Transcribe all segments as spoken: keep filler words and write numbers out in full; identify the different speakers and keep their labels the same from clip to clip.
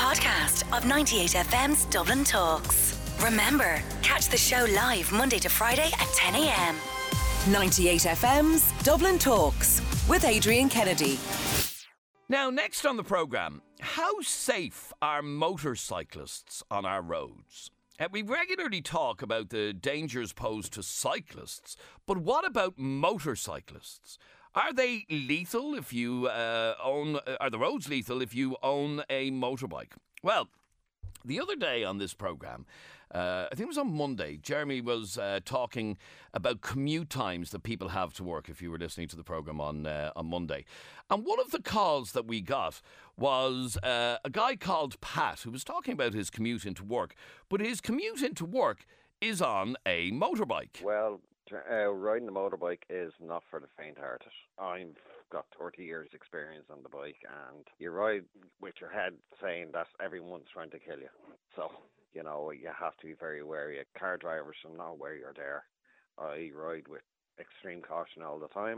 Speaker 1: podcast of ninety-eight F M's Dublin Talks. Remember, catch the show live Monday to Friday at ten a m.
Speaker 2: ninety-eight F M's Dublin Talks with Adrian Kennedy.
Speaker 3: Now, next on the programme, how safe are motorcyclists on our roads? Uh, we regularly talk about the dangers posed to cyclists, but what about motorcyclists? Are they lethal if you uh, own, uh, are the roads lethal if you own a motorbike? Well, the other day on this programme, uh, I think it was on Monday, Jeremy was uh, talking about commute times that people have to work, if you were listening to the programme on uh, on Monday. And one of the calls that we got was uh, a guy called Pat who was talking about his commute into work, but his commute into work is on a motorbike.
Speaker 4: Well, uh, riding a motorbike is not for the faint-hearted. I've got thirty years experience on the bike, and you ride with your head saying that everyone's trying to kill you. So, you know, you have to be very wary. Car drivers should know where you're there. I ride with extreme caution all the time.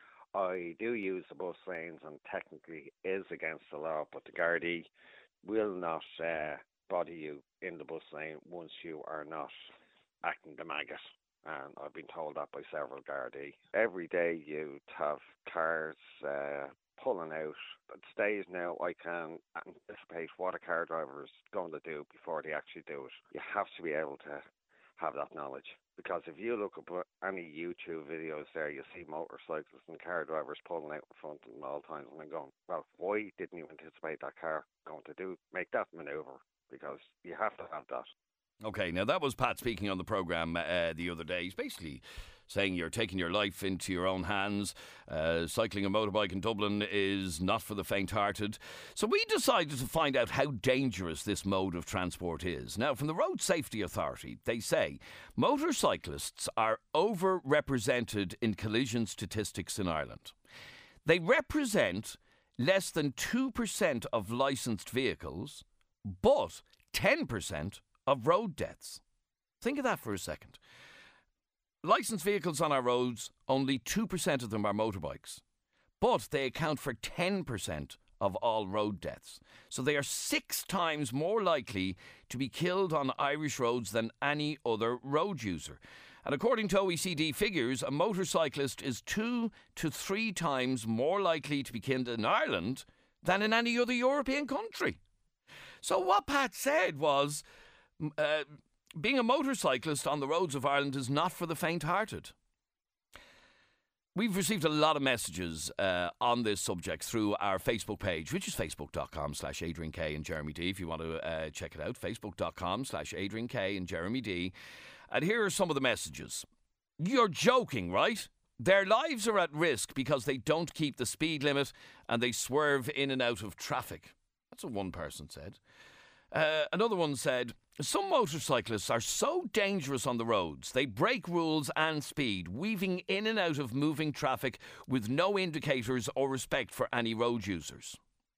Speaker 4: I do use the bus lanes and technically is against the law, but the Gardaí will not uh, body you in the bus lane once you are not acting the maggot. And I've been told that by several Gardaí. Every day you have cars uh, pulling out. At stage now, I can anticipate what a car driver is going to do before they actually do it. You have to be able to have that knowledge. Because if you look at any YouTube videos there, you see motorcyclists and car drivers pulling out in front of them all times. And I'm going, well, why didn't you anticipate that car going to do make that manoeuvre? Because you have to have that.
Speaker 3: Okay, now that was Pat speaking on the programme uh, the other day. He's basically saying you're taking your life into your own hands. Uh, cycling a motorbike in Dublin is not for the faint-hearted. So we decided to find out how dangerous this mode of transport is. Now, from the Road Safety Authority, they say motorcyclists are overrepresented in collision statistics in Ireland. They represent less than two percent of licensed vehicles, but ten percent of road deaths. Think of that for a second. Licensed vehicles on our roads, only two percent of them are motorbikes, but they account for ten percent of all road deaths. So they are six times more likely to be killed on Irish roads than any other road user. And according to O E C D figures, a motorcyclist is two to three times more likely to be killed in Ireland than in any other European country. So what Pat said was, Uh, being a motorcyclist on the roads of Ireland is not for the faint-hearted. We've received a lot of messages uh, on this subject through our Facebook page, which is facebook.com slash Adrian K and Jeremy D. If you want to uh, check it out, facebook.com slash Adrian K and Jeremy D. And here are some of the messages. You're joking, right? Their lives are at risk because they don't keep the speed limit and they swerve in and out of traffic. That's what one person said. Uh, another one said, some motorcyclists are so dangerous on the roads. They break rules and speed, weaving in and out of moving traffic with no indicators or respect for any road users.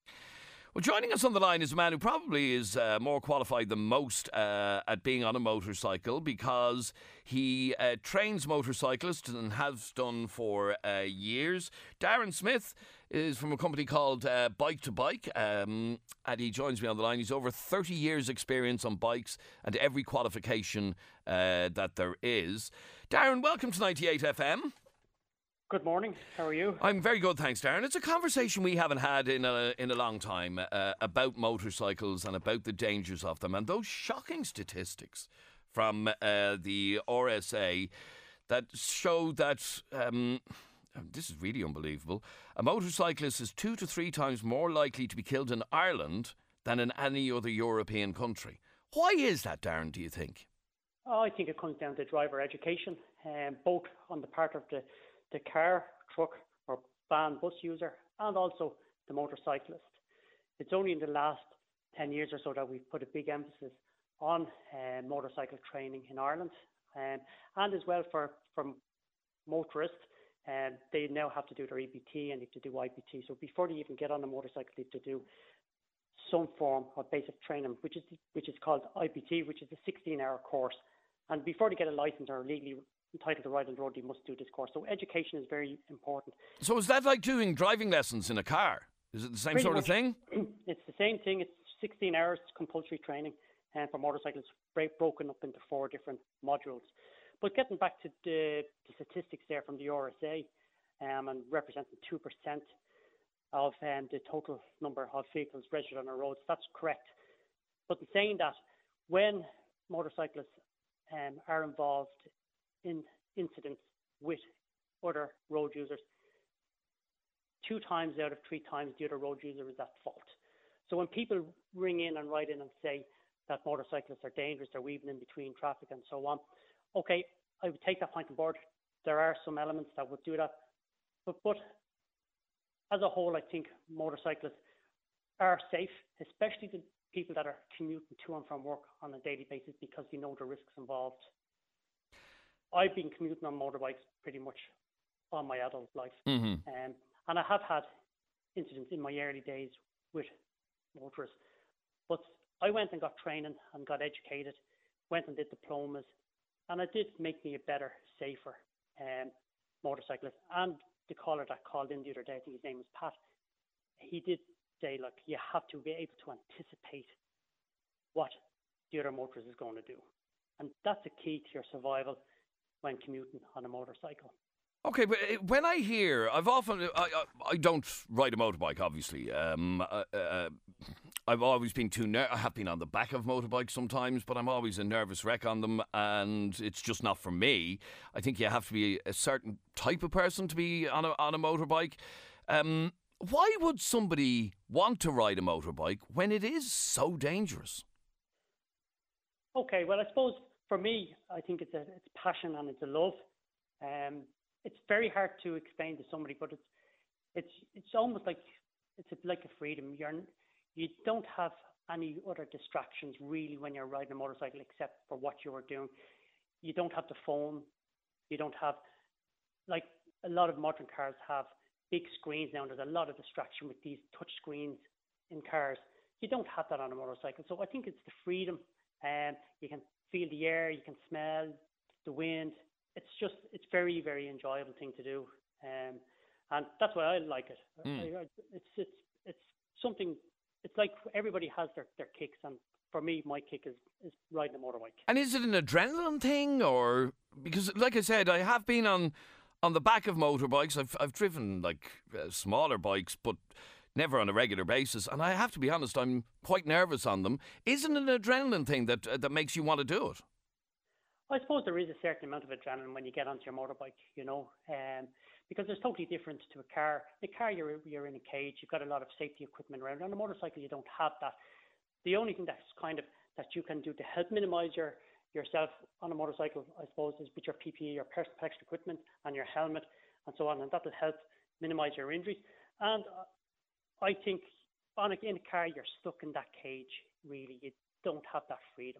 Speaker 3: Well, joining us on the line is a man who probably is uh, more qualified than most uh, at being on a motorcycle because he uh, trains motorcyclists and has done for uh, years. Darren Smith is from a company called uh, Bike to Bike, um, and he joins me on the line. He's over thirty years experience on bikes and every qualification uh, that there is. Darren, welcome to ninety-eight F M.
Speaker 5: Good morning. How are you?
Speaker 3: I'm very good, thanks, Darren. It's a conversation we haven't had in a in a long time uh, about motorcycles and about the dangers of them, and those shocking statistics from uh, the R S A that show that um, this is really unbelievable. A motorcyclist is two to three times more likely to be killed in Ireland than in any other European country. Why is that, Darren? Do you think?
Speaker 5: Oh, I think it comes down to driver education, um, both on the part of the the car, truck or van bus user and also the motorcyclist. It's only in the last ten years or so that we've put a big emphasis on uh, motorcycle training in Ireland, um, and as well for, for motorists, and um, they now have to do their E B T and they have to do I B T. So before they even get on a motorcycle, they have to do some form of basic training, which is which is called I B T, which is a sixteen hour course. And before they get a license or legally entitled to ride on the road, they must do this course. So education is very important. So
Speaker 3: is that like doing driving lessons in a car? Is it the same
Speaker 5: Pretty
Speaker 3: sort
Speaker 5: much,
Speaker 3: of thing?
Speaker 5: It's the same thing. It's sixteen hours compulsory training um, for motorcycles, break, broken up into four different modules. But getting back to the, the statistics there from the R S A, um, and representing two percent of um, the total number of vehicles registered on our roads, that's correct. But in saying that, when motorcyclists um, are involved in incidents with other road users, two times out of three times the other road user is at fault. So when people ring in and write in and say that motorcyclists are dangerous, they're weaving in between traffic and so on, okay, I would take that point on board. There are some elements that would do that. But, but as a whole, I think motorcyclists are safe, especially the people that are commuting to and from work on a daily basis, because they know the risks involved. I've been commuting on motorbikes pretty much all my adult life. Mm-hmm. Um, and I have had incidents in my early days with motorists. But I went and got training and got educated, went and did diplomas, and it did make me a better, safer um, motorcyclist. And the caller that called in the other day, I think his name was Pat, he did say, look, you have to be able to anticipate what the other motorist is going to do. And that's a key to your survival when commuting on a motorcycle.
Speaker 3: Okay, but when I hear, I've often, I, I, I don't ride a motorbike, obviously. Um, uh, uh, I've always been too, ner- I have been on the back of motorbikes sometimes, but I'm always a nervous wreck on them, and it's just not for me. I think you have to be a certain type of person to be on a, on a motorbike. Um, why would somebody want to ride a motorbike when it is so dangerous?
Speaker 5: Okay, well, I suppose for me, I think it's a it's passion and it's a love. Um, it's very hard to explain to somebody, but it's it's it's almost like it's a, like a freedom. You're you don't have any other distractions really when you're riding a motorcycle except for what you are doing. You don't have the phone. You don't have, like a lot of modern cars have big screens now. There's a lot of distraction with these touch screens in cars. You don't have that on a motorcycle. So I think it's the freedom. And um, you can feel the air, you can smell the wind. It's just, it's very, very enjoyable thing to do. Um, and that's why I like it. Mm. I, I, it's, it's, it's something, it's like everybody has their, their kicks. And for me, my kick is, is riding a motorbike.
Speaker 3: And is it an adrenaline thing, or, because like I said, I have been on, on the back of motorbikes. I've, I've driven like uh, smaller bikes, but never on a regular basis, and I have to be honest, I'm quite nervous on them. Isn't it an adrenaline thing that uh, that makes you want to do it?
Speaker 5: I suppose there is a certain amount of adrenaline when you get onto your motorbike, you know, um, because it's totally different to a car. In a car, you're you're in a cage, you've got a lot of safety equipment around. On a motorcycle, you don't have that. The only thing that's kind of that you can do to help minimise your yourself on a motorcycle, I suppose, is with your P P E, your personal protection equipment, and your helmet, and so on, and that will help minimise your injuries. And uh, I think on a, in a car, you're stuck in that cage, really. You don't have that freedom.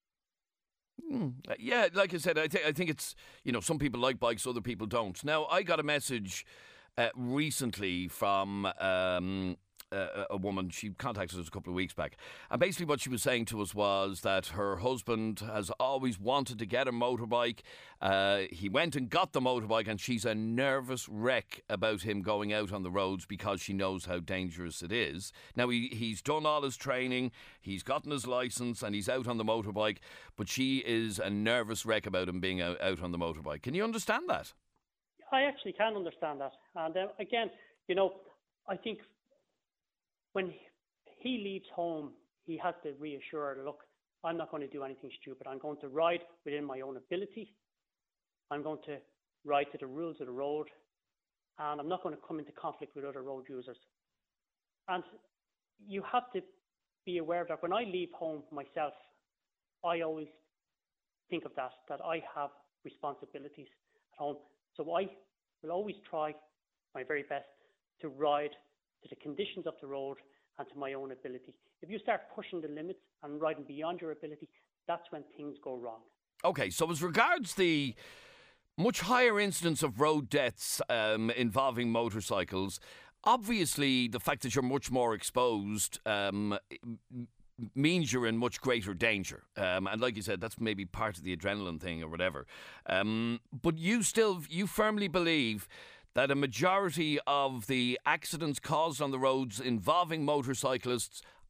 Speaker 3: Mm, yeah, like I said, I, th- I think it's, you know, some people like bikes, other people don't. Now, I got a message uh, recently from um, a, a woman. She contacted us a couple of weeks back. And basically what she was saying to us was that her husband has always wanted to get a motorbike. Uh, he went and got the motorbike, and she's a nervous wreck about him going out on the roads because she knows how dangerous it is. Now, he, he's done all his training, he's gotten his licence, and he's out on the motorbike, but she is a nervous wreck about him being out, out on the motorbike. Can you understand that?
Speaker 5: I actually can understand that. And uh, again, you know, I think when he leaves home, he has to reassure her, look, I'm not going to do anything stupid. I'm going to ride within my own ability. I'm going to ride to the rules of the road, and I'm not going to come into conflict with other road users. And you have to be aware that when I leave home myself, I always think of that, that I have responsibilities at home. So I will always try my very best to ride to the conditions of the road and to my own ability. If you start pushing the limits and riding beyond your ability, that's when things go wrong. Okay, so as regards the much higher incidence of road deaths um, involving motorcycles, obviously the fact that you're much more exposed um, means you're in much greater danger. Um, and like you said, that's maybe part of the adrenaline thing or whatever. Um, but you still, you firmly believe that a majority of the accidents caused on the roads involving motorcyclists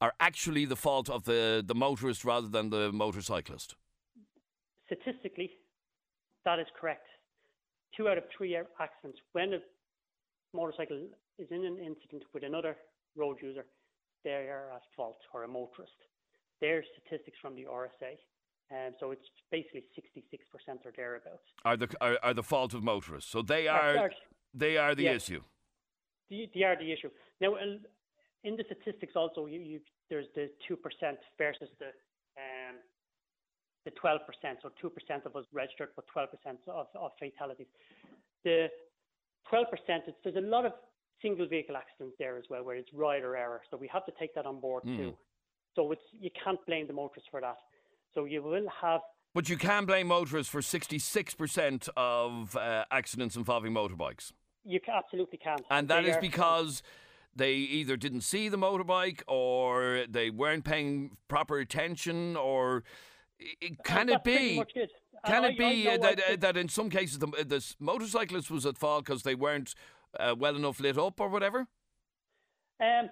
Speaker 3: are actually the fault of the, the motorist rather than the motorcyclist?
Speaker 5: Statistically, that is correct. Two out of three accidents, when a motorcycle is in an incident with another road user, they are at fault, or a motorist. They're statistics from the R S A. And um, so it's basically sixty-six percent or thereabouts.
Speaker 3: Are the are, are the fault of motorists? So they are, are they are the
Speaker 5: yes,
Speaker 3: issue.
Speaker 5: They, they are the issue. Now, in the statistics, also, you, you there's the two percent versus the um, the twelve percent. So two percent of us registered, but twelve percent of, of fatalities. The twelve percent, it's, there's a lot of single vehicle accidents there as well, where it's rider error. So we have to take that on board mm. too. So it's you can't blame the motorists for that. So you will have...
Speaker 3: But you can blame motorists for sixty-six percent of uh, accidents involving motorbikes.
Speaker 5: You absolutely can.
Speaker 3: And that
Speaker 5: they
Speaker 3: is
Speaker 5: are,
Speaker 3: because they either didn't see the motorbike, or they weren't paying proper attention, or can it be...
Speaker 5: It.
Speaker 3: Can
Speaker 5: I,
Speaker 3: it be
Speaker 5: I, I
Speaker 3: that, uh, that in some cases the, the motorcyclist was at fault because they weren't uh, well enough lit up or whatever?
Speaker 5: Um...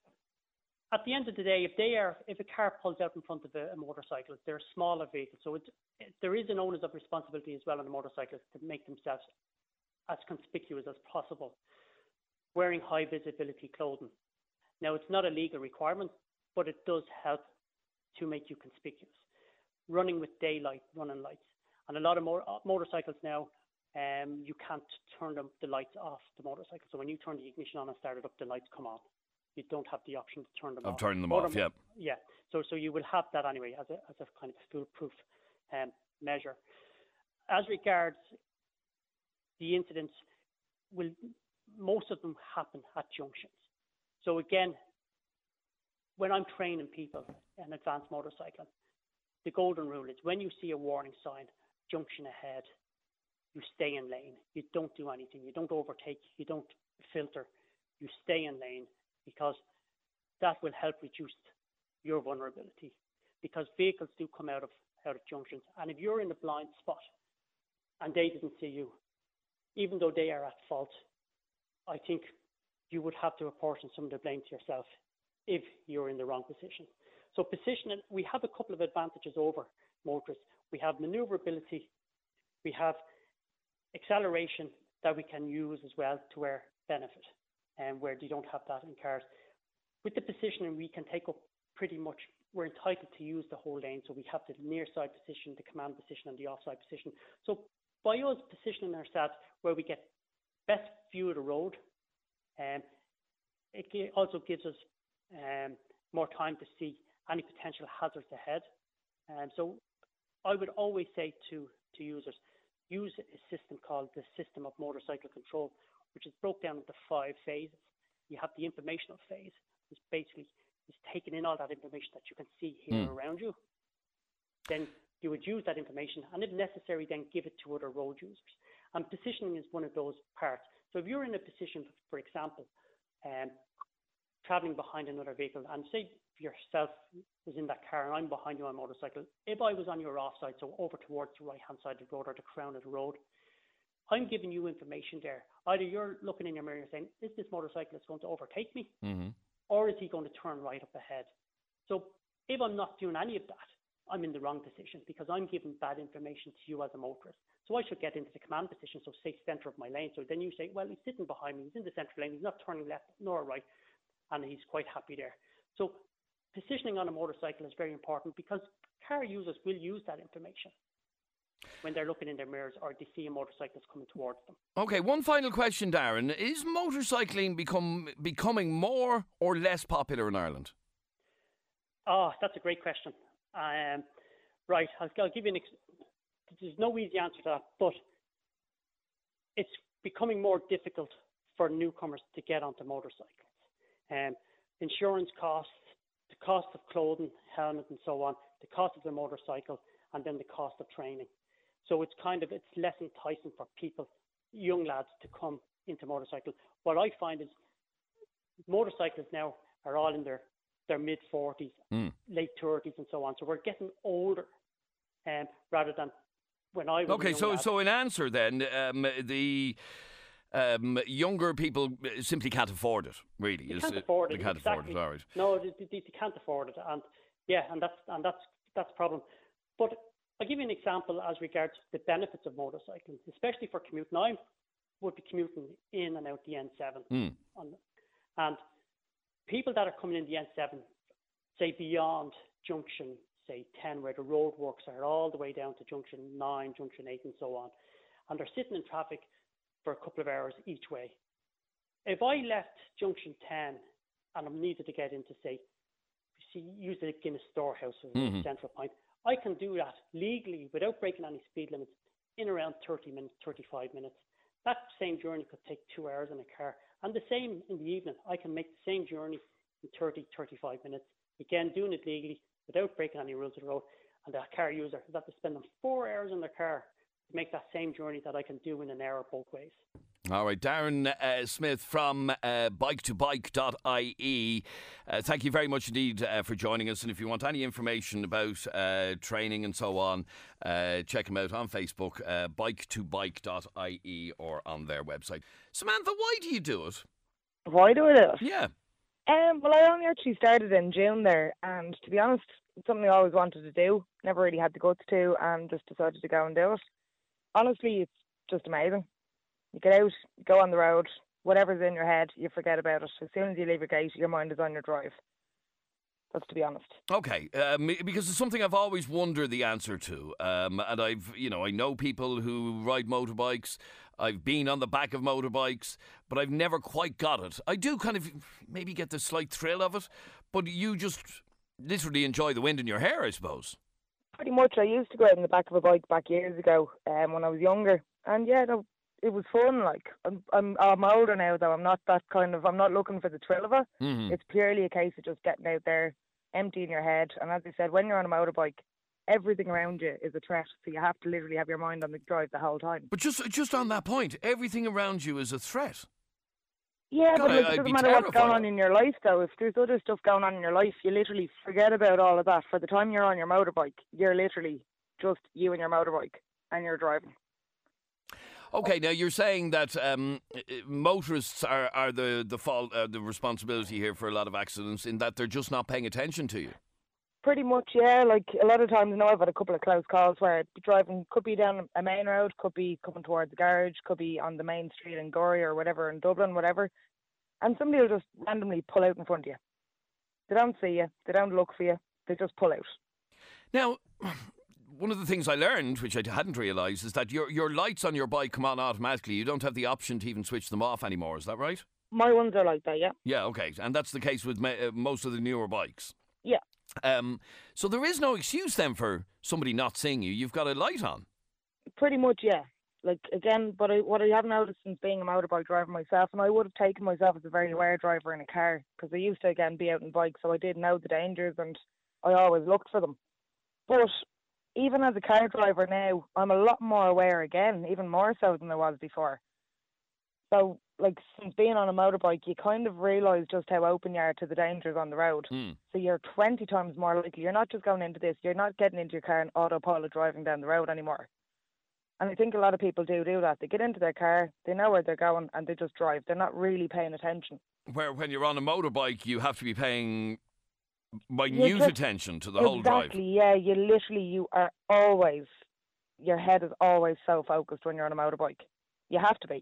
Speaker 5: At the end of the day, if they are, if a car pulls out in front of a, a motorcyclist, they're a smaller vehicle, so it, it, there is an onus of responsibility as well on the motorcyclist to make themselves as conspicuous as possible, wearing high visibility clothing. Now, it's not a legal requirement, but it does help to make you conspicuous. Running with daylight, running lights, and a lot of more, uh, motorcycles now, um, you can't turn them, the lights off the motorcycle. So when you turn the ignition on and start it up, the lights come on. You don't have the option to turn them
Speaker 3: of
Speaker 5: off. Of
Speaker 3: turning them off, yeah.
Speaker 5: Yeah. So so you will have that anyway as a as a kind of foolproof um, measure. As regards the incidents, will most of them happen at junctions. So again, when I'm training people in advanced motorcycling, the golden rule is when you see a warning sign, junction ahead, you stay in lane. You don't do anything. You don't overtake. You don't filter. You stay in lane, because that will help reduce your vulnerability, because vehicles do come out of out of junctions. And if you're in a blind spot and they didn't see you, even though they are at fault, I think you would have to apportion some of the blame to yourself if you're in the wrong position. So positioning, we have a couple of advantages over motorists. We have maneuverability, we have acceleration that we can use as well to our benefit, and where you don't have that in cars. With the positioning, we can take up pretty much, we're entitled to use the whole lane, so we have the near side position, the command position, and the offside position. So by us positioning ourselves where we get best view of the road, um, it also gives us um, more time to see any potential hazards ahead. Um, so I would always say to, to users, use a system called the System of Motorcycle Control, which is broke down into five phases. You have the informational phase, which basically is taking in all that information that you can see here mm. around you. Then you would use that information, and if necessary, then give it to other road users. And positioning is one of those parts. So if you're in a position, for example, um, traveling behind another vehicle, and say yourself was in that car and I'm behind you on a motorcycle, if I was on your offside, so over towards the right-hand side of the road or the crown of the road, I'm giving you information there. Either you're looking in your mirror and saying, is this motorcyclist going to overtake me? Mm-hmm. Or is he going to turn right up ahead? So if I'm not doing any of that, I'm in the wrong position, because I'm giving bad information to you as a motorist. So I should get into the command position, so say center of my lane. So then you say, well, he's sitting behind me, he's in the central lane, he's not turning left nor right, and he's quite happy there. So positioning on a motorcycle is very important, because car users will use that information when they're looking in their mirrors or they see a motorcyclist coming towards them.
Speaker 3: Okay, one final question, Darren. Is motorcycling become becoming more or less popular in Ireland?
Speaker 5: Oh, that's a great question. Um, right, I'll, I'll give you an... Ex- there's no easy answer to that, but it's becoming more difficult for newcomers to get onto motorcycles. Um, insurance costs, the cost of clothing, helmet and so on, the cost of the motorcycle, and then the cost of training. So it's kind of, it's less enticing for people, young lads, to come into motorcycle. What I find is motorcyclists now are all in their, their mid-forties, mm. late thirties and so on. So we're getting older um, rather than when I was
Speaker 3: Okay,
Speaker 5: a young
Speaker 3: so
Speaker 5: lad.
Speaker 3: so in answer then, um, the... um, younger people simply can't afford it. Really,
Speaker 5: They
Speaker 3: Is
Speaker 5: can't
Speaker 3: it-
Speaker 5: afford it.
Speaker 3: They can't
Speaker 5: exactly.
Speaker 3: afford it. All right.
Speaker 5: No, they, they, they can't afford it, and yeah, and that's and that's that's a problem. But I'll give you an example as regards the benefits of motorcycling, especially for commuting. I would be commuting in and out the N seven,
Speaker 3: Mm.
Speaker 5: on, and people that are coming in the N seven, say beyond junction, say ten, where the roadworks are, all the way down to junction nine, junction eight, and so on, and they're sitting in traffic for a couple of hours each way. If I left junction ten and I needed to get into, say, see, use the Guinness Storehouse as a
Speaker 3: Mhm.
Speaker 5: central point, I can do that legally without breaking any speed limits in around thirty minutes, thirty-five minutes. That same journey could take two hours in a car. And the same in the evening. I can make the same journey in thirty, thirty-five minutes. Again, doing it legally without breaking any rules of the road. And the car user has to spend them four hours in their car to make that same journey that I can do in an hour both ways.
Speaker 3: All right, Darren uh, Smith from uh, bike to bike dot I E. Uh, thank you very much indeed uh, for joining us. And if you want any information about uh, training and so on, uh, check them out on Facebook, uh, bike to bike dot I E, or on their website. Samantha, why do you do it?
Speaker 6: Why do I do it?
Speaker 3: Yeah.
Speaker 6: Um, well, I only actually started in June there, and to be honest, it's something I always wanted to do. Never really had the guts to, and just decided to go and do it. Honestly, it's just amazing. You get out, you go on the road, whatever's in your head, you forget about it. As soon as you leave your gate, your mind is on your drive. That's to be honest.
Speaker 3: Okay, um, because it's something I've always wondered the answer to, um, and I've, you know, I know people who ride motorbikes. I've been on the back of motorbikes, but I've never quite got it. I do kind of maybe get the slight thrill of it, but you just literally enjoy the wind in your hair, I suppose.
Speaker 6: Pretty much. I used to go out on the back of a bike back years ago, um, when I was younger, and yeah, no, it was fun. Like I'm, I'm, I'm older now, though. I'm not that kind of. I'm not looking for the thrill of it.
Speaker 3: Mm-hmm.
Speaker 6: It's purely a case of just getting out there, emptying your head, and as I said, when you're on a motorbike, everything around you is a threat. So you have to literally have your mind on the drive the whole time.
Speaker 3: But just, just on that point, everything around you is a threat.
Speaker 6: Yeah,
Speaker 3: God,
Speaker 6: but like,
Speaker 3: I- I'd
Speaker 6: it doesn't
Speaker 3: be
Speaker 6: matter what's going
Speaker 3: terrified.
Speaker 6: on in your life, though. If there's other stuff going on in your life, you literally forget about all of that. For the time you're on your motorbike, you're literally just you and your motorbike, and you're driving.
Speaker 3: Okay, now you're saying that um, motorists are, are the the fault, uh, the responsibility here for a lot of accidents, in that they're just not paying attention to you.
Speaker 6: Pretty much, yeah. Like a lot of times, I know I've had a couple of close calls where driving could be down a main road, could be coming towards the garage, could be on the main street in Gorey or whatever in Dublin, whatever, and somebody will just randomly pull out in front of you. They don't see you, they don't look for you, they just pull out.
Speaker 3: Now, one of the things I learned, which I hadn't realised, is that your your lights on your bike come on automatically. You don't have the option to even switch them off anymore. Is that right?
Speaker 6: My ones are like that, yeah.
Speaker 3: Yeah. Okay, and that's the case with ma- uh, most of the newer bikes.
Speaker 6: Yeah.
Speaker 3: Um. So there is no excuse then for somebody not seeing you. You've got a light on.
Speaker 6: Pretty much, yeah. Like, again, but I, what I have noticed since being a motorbike driver myself, and I would have taken myself as a very aware driver in a car, because I used to, again, be out on bikes, so I did know the dangers, and I always looked for them. But even as a car driver now, I'm a lot more aware again, even more so than I was before. So, like, since being on a motorbike, you kind of realise just how open you are to the dangers on the road.
Speaker 3: Mm.
Speaker 6: So you're twenty times more likely. You're not just going into this. You're not getting into your car and autopilot driving down the road anymore. And I think a lot of people do do that. They get into their car, they know where they're going, and they just drive. They're not really paying attention.
Speaker 3: Where when you're on a motorbike, you have to be paying minute
Speaker 6: You just-
Speaker 3: attention to the whole drive.
Speaker 6: Exactly, yeah. You literally, you are always, your head is always so focused when you're on a motorbike. You have to be.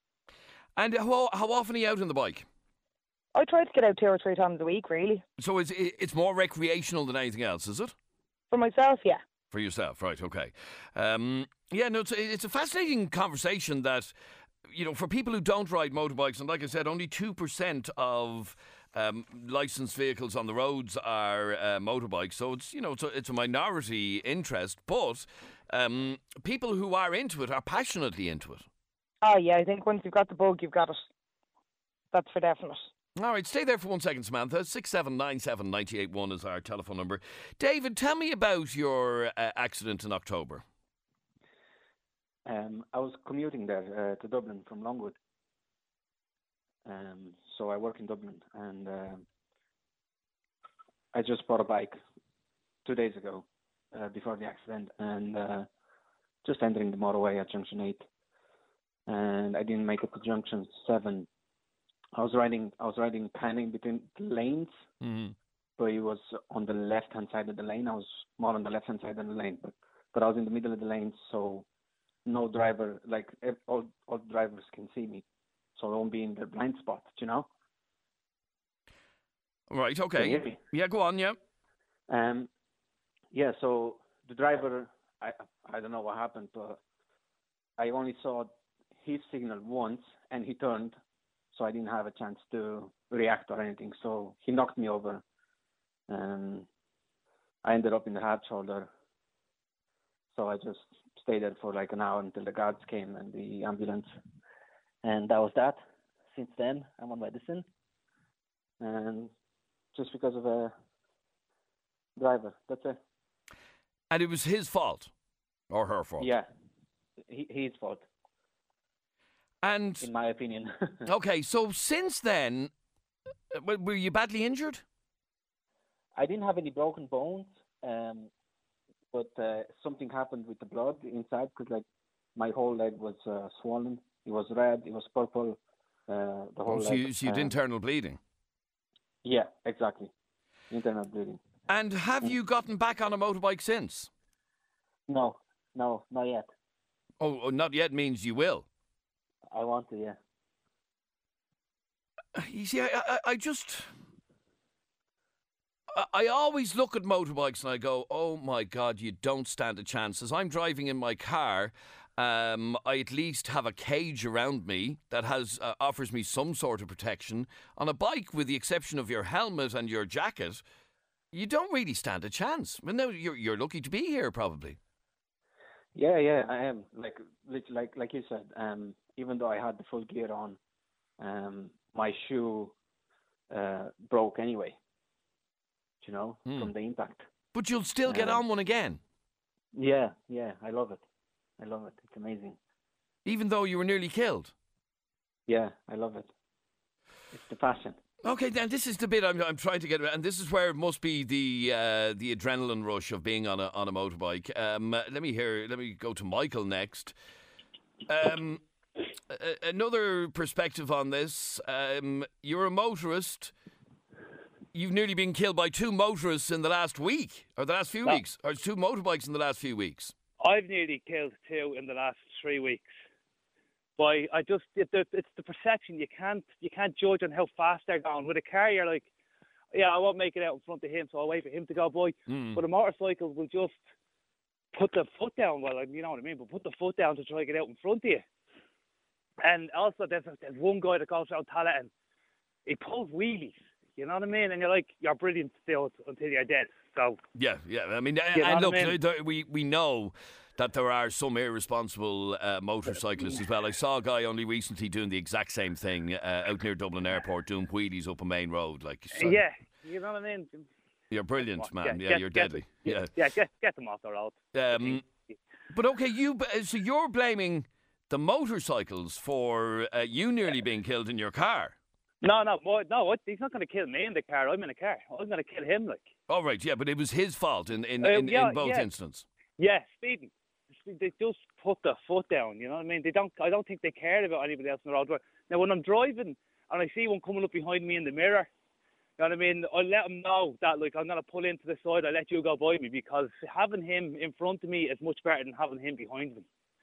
Speaker 3: And how, how often are you out on the bike?
Speaker 6: I try to get out two or three times a week, really.
Speaker 3: So it's it's more recreational than anything else, is it?
Speaker 6: For myself, yeah.
Speaker 3: For yourself, right? Okay. Um, yeah, no, it's a, it's a fascinating conversation that, you know, for people who don't ride motorbikes, and like I said, only two percent of um, licensed vehicles on the roads are uh, motorbikes. So it's, you know, it's a, it's a minority interest, but um, people who are into it are passionately into it.
Speaker 6: Oh, yeah, I think once you've got the bug, you've got it. That's for definite.
Speaker 3: All right, stay there for one second, Samantha. six seven nine seven nine eight one is our telephone number. David, tell me about your uh, accident in October.
Speaker 7: Um, I was commuting there uh, to Dublin from Longwood. Um, so I work in Dublin, and uh, I just bought a bike two days ago uh, before the accident, and uh, just entering the motorway at Junction eight. and I didn't make it to junction seven. I was riding, I was riding panning between the lanes,
Speaker 3: Mm-hmm.
Speaker 7: but he was on the left-hand side of the lane. I was more on the left-hand side of the lane, but, but I was in the middle of the lane, so no driver, like ev- all, all drivers can see me, so I won't be in the blind spot, you know?
Speaker 3: Right,
Speaker 7: Can
Speaker 3: okay.
Speaker 7: you hear me?
Speaker 3: Yeah, go on, yeah.
Speaker 7: Um, yeah, so the driver, I I don't know what happened, but I only saw his signal once, and he turned, so I didn't have a chance to react or anything. So he knocked me over, and I ended up in the hard shoulder. So I just stayed there for like an hour until the guards came and the ambulance, and that was that. Since then, I'm on medicine, and just because of a driver, that's it.
Speaker 3: And it was his fault or her fault?
Speaker 7: Yeah, he, his fault,
Speaker 3: And
Speaker 7: in my opinion.
Speaker 3: okay, so since then, uh, w- were you badly injured?
Speaker 7: I didn't have any broken bones, um, but uh, something happened with the blood inside because like my whole leg was uh, swollen. It was red. It was purple. Uh, the whole
Speaker 3: Oh, so
Speaker 7: leg.
Speaker 3: you, so you had
Speaker 7: um,
Speaker 3: internal bleeding.
Speaker 7: Yeah, exactly. Internal bleeding.
Speaker 3: And have you gotten back on a motorbike since?
Speaker 7: No, no, not yet.
Speaker 3: Oh, oh, not yet means you will.
Speaker 7: I want to, yeah.
Speaker 3: You see, I, I, I just... I- I always look at motorbikes and I go, oh my God, you don't stand a chance. As I'm driving in my car, um, I at least have a cage around me that has uh, offers me some sort of protection. On a bike, with the exception of your helmet and your jacket, you don't really stand a chance. Well, no, you're, you're lucky to be here, probably.
Speaker 7: Yeah, yeah, I am. Like, lit- like, like you said. Um, even though I had the full gear on, um, my shoe uh, broke anyway. You know,
Speaker 3: Hmm.
Speaker 7: from the impact.
Speaker 3: But you'll still get
Speaker 7: Um,
Speaker 3: on one again,
Speaker 7: Yeah, yeah, I love it. I love it. It's amazing.
Speaker 3: even though you were nearly killed.
Speaker 7: Yeah, I love it. It's the passion.
Speaker 3: Okay, then this is the bit I'm, I'm trying to get, and this is where it must be the uh, the adrenaline rush of being on a on a motorbike. Um, uh, let me hear. Let me go to Michael next. Um, a- another perspective on this. Um, you're a motorist. You've nearly been killed by two motorists in the last week, or the last few
Speaker 8: No.
Speaker 3: weeks, or two motorbikes in the last few weeks.
Speaker 8: I've nearly killed two in the last three weeks. But I just it, it, it's the perception. You can't you can't judge on how fast they're going. With a car, you're like, yeah, I won't make it out in front of him, so I'll wait for him to go by.
Speaker 3: Mm.
Speaker 8: But a motorcycle will just put the foot down. Well, you know what I mean. But put the foot down to try to get out in front of you. And also, there's there's one guy that goes around Tallaght and he pulls wheelies. You know what I mean? And you're like, you're brilliant still until you're dead. So
Speaker 3: Yeah, yeah. I mean,
Speaker 8: You know
Speaker 3: and
Speaker 8: what
Speaker 3: look,
Speaker 8: I mean?
Speaker 3: there- we we know that there are some irresponsible uh, motorcyclists as well. I saw a guy only recently doing the exact same thing uh, out near Dublin Airport, doing wheelies up a main road. Like, so
Speaker 8: yeah, you know what I mean.
Speaker 3: you're brilliant, man. Yeah,
Speaker 8: get-
Speaker 3: you're
Speaker 8: get
Speaker 3: deadly.
Speaker 8: them-
Speaker 3: Yeah.
Speaker 8: yeah, get get them off the road.
Speaker 3: Um, but okay, you. So you're blaming the motorcycles for uh, you nearly being killed in your car.
Speaker 8: No, no, boy, no. What? He's not going to kill me in the car. I'm in a car. I'm going to kill him. Like,
Speaker 3: All right, yeah, but it was his fault in in,
Speaker 8: Uh,
Speaker 3: in,
Speaker 8: yeah,
Speaker 3: in both
Speaker 8: yeah.
Speaker 3: instances.
Speaker 8: yeah, speeding. They just put the foot down. You know what I mean? They don't. I don't think they cared about anybody else on the road. Now, when I'm driving and I see one coming up behind me in the mirror, you know what I mean? I let him know that like I'm going to pull into the side. I let you go by me because having him in front of me is much better than having him behind me.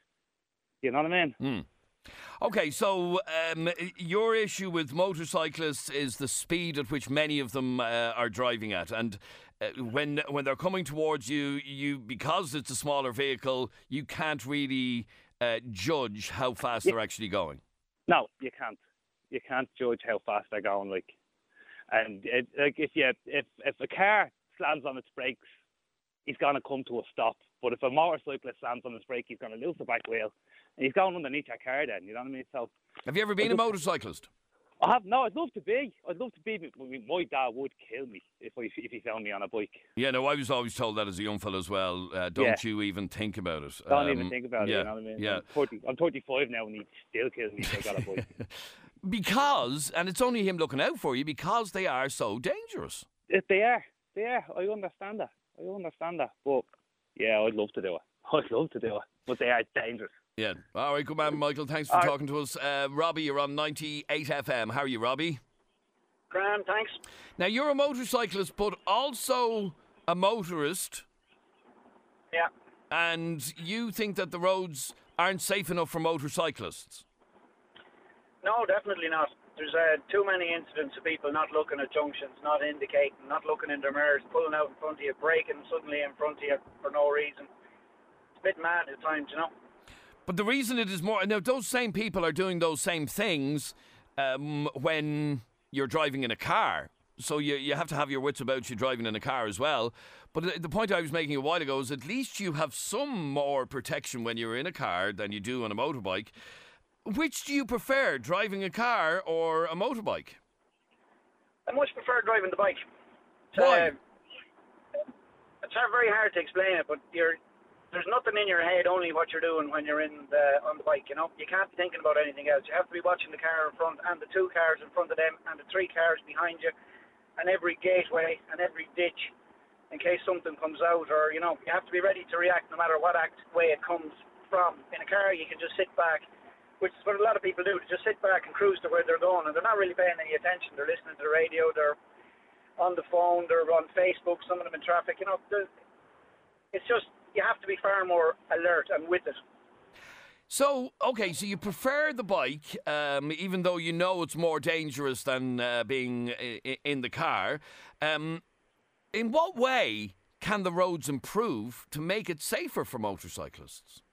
Speaker 8: You know what I mean?
Speaker 3: Hmm. Okay, so um, your issue with motorcyclists is the speed at which many of them uh, are driving at, and uh, when when they're coming towards you, you because it's a smaller vehicle, you can't really uh, judge how fast they're actually going.
Speaker 8: No, you can't. You can't judge how fast they're going. Like, and it, like if you if if a car slams on its brakes, he's gonna come to a stop. But if a motorcyclist slams on his brake, he's gonna lose the back wheel, and he's going underneath your car. Then you know what I mean. So,
Speaker 3: Have you ever been a motorcyclist?
Speaker 8: I have no. I'd love to be. I'd love to be. I mean, my dad would kill me if I, if he found me on a bike.
Speaker 3: Yeah, no, I was always told that as a young fellow as well. Uh, don't
Speaker 8: Yeah.
Speaker 3: you even think about it.
Speaker 8: Don't
Speaker 3: Um,
Speaker 8: even think about
Speaker 3: yeah,
Speaker 8: it. You know what I mean?
Speaker 3: Yeah.
Speaker 8: I'm, thirty, I'm thirty-five now, and he'd still kill me if I got a bike.
Speaker 3: Because, and it's only him looking out for you, because they are so dangerous.
Speaker 8: If they are, they are. I understand that. I understand that. But yeah, I'd love to do it. I'd love to do it. But they are dangerous.
Speaker 3: Yeah. All right, good man, Michael. Thanks for
Speaker 9: All right.
Speaker 3: talking to us. Uh, Robbie, you're on ninety-eight F M. How are you, Robbie?
Speaker 9: Grand, thanks.
Speaker 3: Now, you're a motorcyclist, but also a motorist,
Speaker 9: Yeah.
Speaker 3: and you think that the roads aren't safe enough for motorcyclists.
Speaker 9: No, definitely not. There's uh, too many incidents of people not looking at junctions, not indicating, not looking in their mirrors, pulling out in front of you, braking suddenly in front of you for no reason. It's a bit mad at times, you know.
Speaker 3: But the reason it is more... Now, those same people are doing those same things um, when you're driving in a car. So you you have to have your wits about you driving in a car as well. But the, the point I was making a while ago is at least you have some more protection when you're in a car than you do on a motorbike. Which do you prefer, driving a car or a motorbike?
Speaker 9: I much prefer driving the bike. It's,
Speaker 3: Why?
Speaker 9: Uh, it's hard, very hard to explain it, but you're, there's nothing in your head, only what you're doing when you're in the, on the bike, you know. You can't be thinking about anything else. You have to be watching the car in front and the two cars in front of them and the three cars behind you and every gateway and every ditch in case something comes out, or, you know, you have to be ready to react no matter what act way it comes from. In a car, you can just sit back, which is what a lot of people do. They just sit back and cruise to where they're going, and they're not really paying any attention. They're listening to the radio, they're on the phone, they're on Facebook, some of them in traffic. You know, it's just, you have to be far more alert and with it.
Speaker 3: So, okay, so you prefer the bike, um, even though you know it's more dangerous than uh, being I- in the car. Um, in what way can the roads improve to make it safer for motorcyclists?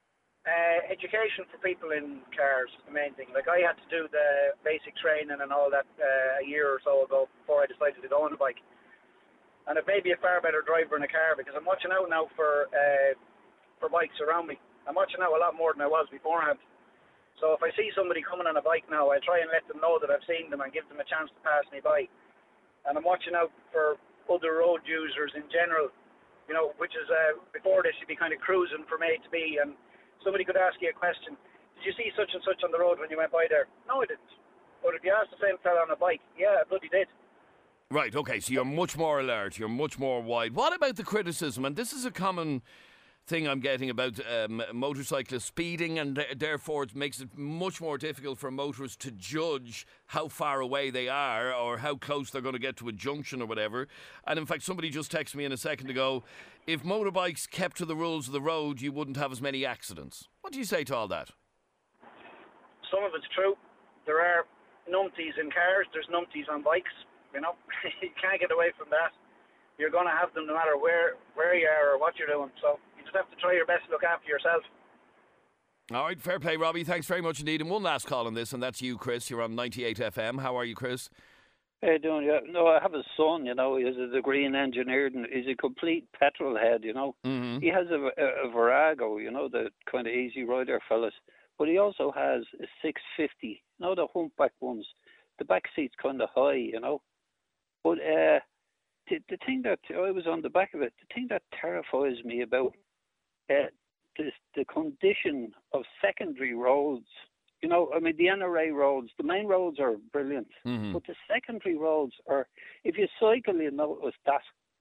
Speaker 9: Uh, education for people in cars is the main thing. Like, I had to do the basic training and all that uh, a year or so ago before I decided to go on the bike. And it made me a far better driver in a car, because I'm watching out now for uh, for bikes around me. I'm watching out a lot more than I was beforehand. So if I see somebody coming on a bike now, I try and let them know that I've seen them and give them a chance to pass me by. And I'm watching out for other road users in general, you know, which is, uh, before this you'd be kind of cruising from A to B, and somebody could ask you a question. Did you see such and such on the road when you went by there? No, I didn't. But if you asked the same fella on a bike, yeah, I bloody did.
Speaker 3: Right, okay, so you're much more alert, you're much more wide. What about the criticism? And this is a common thing I'm getting about um, motorcyclists speeding, and th- therefore it makes it much more difficult for motorists to judge how far away they are or how close they're going to get to a junction or whatever. And in fact, somebody just texted me in a second ago, if motorbikes kept to the rules of the road, you wouldn't have as many accidents. What do you say to all that?
Speaker 9: Some of it's true. There are numpties in cars, there's numpties on bikes, you know. You can't get away from that. You're going to have them no matter where, where you are or what you're doing. So you just have to try your best to look after yourself.
Speaker 3: All right, fair play, Robbie. Thanks very much indeed. And one last call on this, and that's you, Chris. You're on ninety-eight F M. How are you, Chris?
Speaker 10: How you doing? Yeah, no, I have a son, you know, he has a degree in engineering. He's a complete petrol head, you know.
Speaker 3: Mm-hmm.
Speaker 10: He has a, a, a Virago, you know, the kind of easy rider fellas. But he also has a six fifty, you know, the humpback ones. The back seat's kind of high, you know. But uh, the, the thing that, I was on the back of it, the thing that terrifies me about uh, this, the condition of secondary roads. You know, I mean, the N R A roads, the main roads are brilliant,
Speaker 3: mm-hmm.
Speaker 10: but the secondary roads are, if you cycle, you notice that.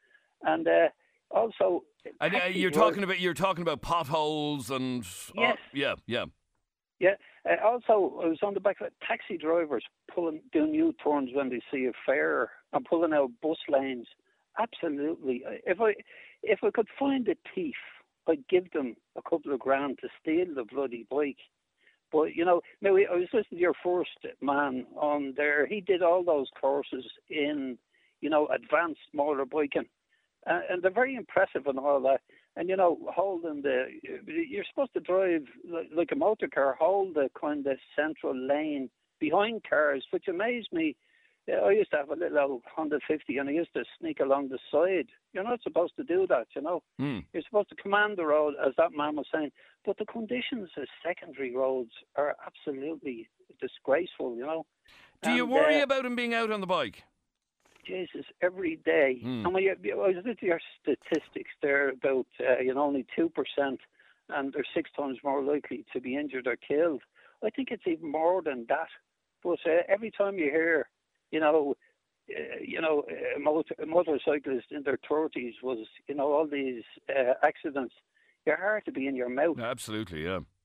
Speaker 10: And uh, also...
Speaker 3: And uh, you're
Speaker 10: roads,
Speaker 3: talking about you're talking about potholes and...
Speaker 10: Yes.
Speaker 3: Uh, yeah, yeah.
Speaker 10: Yeah. Uh, also, I was on the back of it, taxi drivers pulling, doing U-turns when they see a fare and pulling out bus lanes. Absolutely. If I, if I could find a thief, I'd give them a couple of grand to steal the bloody bike. But, you know, now I was listening to your first man on there. He did all those courses in, you know, advanced motorbiking. Uh, and they're very impressive and all that. And, you know, holding the, you're supposed to drive like, like a motor car, hold the kind of central lane behind cars, which amazed me. I used to have a little old Honda fifty and I used to sneak along the side. You're not supposed to do that, you know.
Speaker 3: Mm.
Speaker 10: You're supposed to command the road, as that man was saying. But the conditions of secondary roads are absolutely disgraceful, you know.
Speaker 3: Do you
Speaker 10: and,
Speaker 3: worry
Speaker 10: uh,
Speaker 3: about him being out on the bike?
Speaker 10: Jesus, every day.
Speaker 3: Mm.
Speaker 10: And when you, I was looking at your statistics there about, uh, you know, only two percent, and they're six times more likely to be injured or killed. I think it's even more than that. But uh, every time you hear, you know, uh, you know, a, motor, a motorcyclist in their thirties was, you know, all these uh, accidents, you're hard to be in your mouth.
Speaker 3: Absolutely, yeah.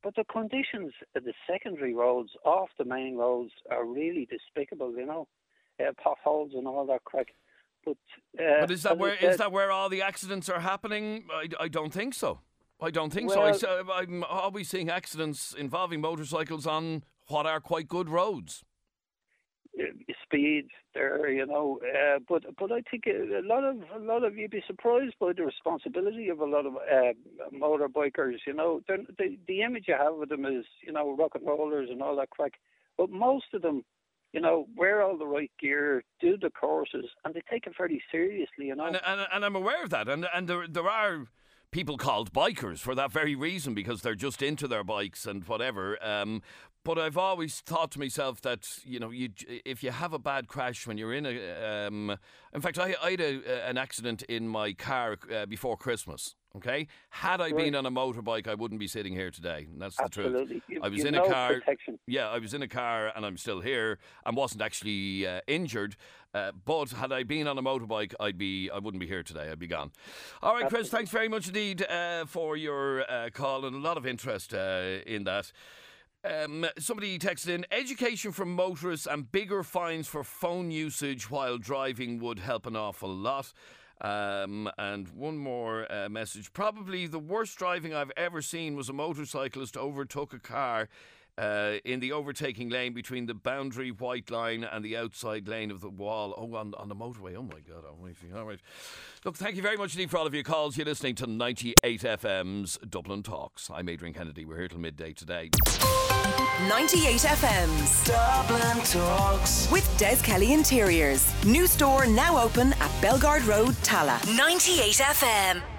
Speaker 10: but the conditions of the secondary roads off the main roads are really despicable, you know, uh, potholes and all that crack. But, uh,
Speaker 3: but is that where
Speaker 10: said,
Speaker 3: is that where all the accidents are happening? I, I don't think so. I don't think
Speaker 10: well,
Speaker 3: so. I, I'm always seeing accidents involving motorcycles on what are quite good roads.
Speaker 10: Speed there, you know, uh, but but I think a, a lot of a lot of you'd be surprised by the responsibility of a lot of uh, motorbikers. You know, the the image you have of them is, you know, rock and rollers and all that crack, but most of them, you know, wear all the right gear, do the courses, and they take it very seriously. You know,
Speaker 3: and and, and I'm aware of that, and and there there are people called bikers for that very reason, because they're just into their bikes and whatever. Um, but I've always thought to myself that, you know, you if you have a bad crash when you're in a... Um, in fact, I, I had a, an accident in my car uh, before Christmas, okay? Had I right. been on a motorbike, I wouldn't be sitting here today. And that's
Speaker 10: Absolutely.
Speaker 3: the truth.
Speaker 10: You,
Speaker 3: I was
Speaker 10: you
Speaker 3: in
Speaker 10: know
Speaker 3: a car...
Speaker 10: protection.
Speaker 3: Yeah, I was in a car and I'm still here and wasn't actually uh, injured. Uh, but had I been on a motorbike, I'd be, I wouldn't be here today. I'd be gone. All right, Chris, thanks very much indeed uh, for your uh, call, and a lot of interest uh, in that. Um, somebody texted in, education for motorists and bigger fines for phone usage while driving would help an awful lot. Um, and one more uh, message. Probably the worst driving I've ever seen was a motorcyclist overtook a car Uh, in the overtaking lane between the boundary white line and the outside lane of the wall. Oh, on, on the motorway. Oh, my God. All right. Look, thank you very much indeed for all of your calls. You're listening to ninety-eight F M's Dublin Talks. I'm Adrian Kennedy. We're here till midday today.
Speaker 2: ninety-eight F M's
Speaker 11: Dublin Talks
Speaker 2: with Des Kelly Interiors. New store now open at Belgard Road, Tala.
Speaker 1: ninety-eight F M.